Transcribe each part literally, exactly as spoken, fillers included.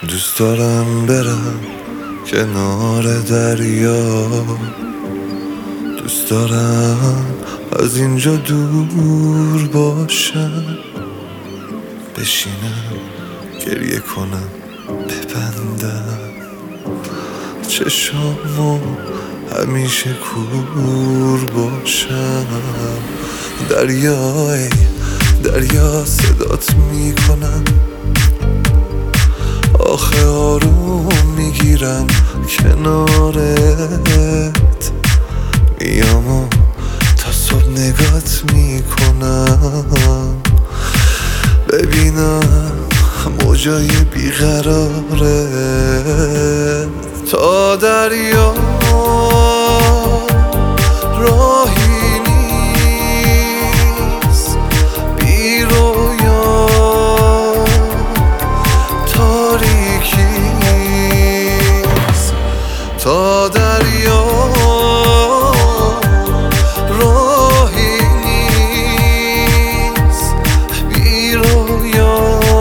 دوست دارم برم کنار دریا، دوست دارم از اینجا دور باشم، بشینم گریه کنم ببندم چشامو همیشه کور باشم. دریای دریا صدات میکنم، آخه آروم میگیرم کنارت، میام و تا صبح نگات میکنم، ببینم موجای بیقراره. تا دریا راهی نیست بی رویا، تاریکیست. تا دریا راهی نیست بی رویا،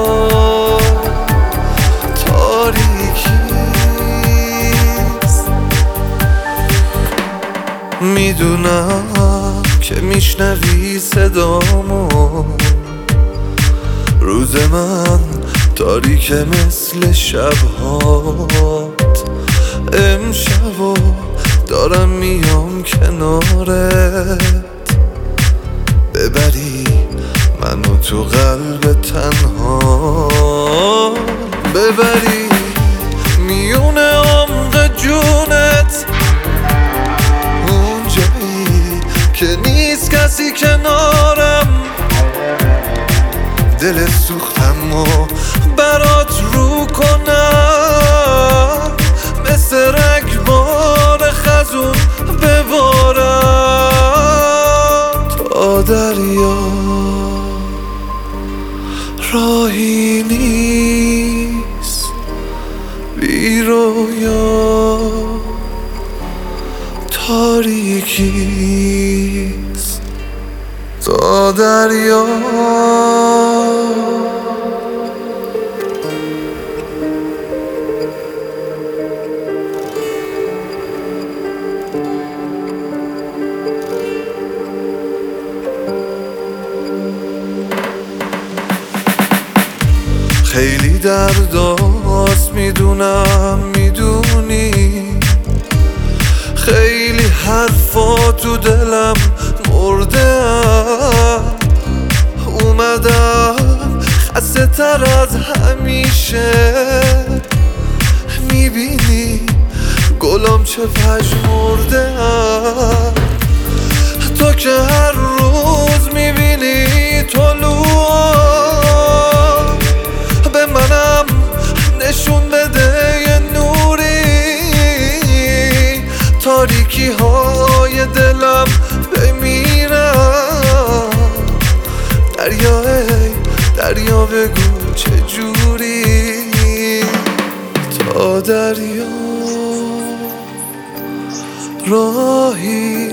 تاریکیست. میدونم که میشنوی صدامو، روز من تاریک مثل شبهات، امشبو دارم میام کنارت، ببری منو تو قلب تنها، ببری میون عمق جونت، اونجایی که نیست کسی کنارم، دل سوختم و برات رو کنم، مثل رگبار خزون ببارم. تا دریا راهی نیست بی رویا، تاریکیست. تا دریا خیلی درداست میدونم میدونی، خیلی حرفا تو دلم مردم، اومدم خسته تر از همیشه، میبینی گلام چه پژمردم، تو که هر روز میبینی طلوع، به منم نشون بده یه نوری، تاریکی های دلم بمیرم. دریا ای دریا بگو چجوری، تا دریا راهی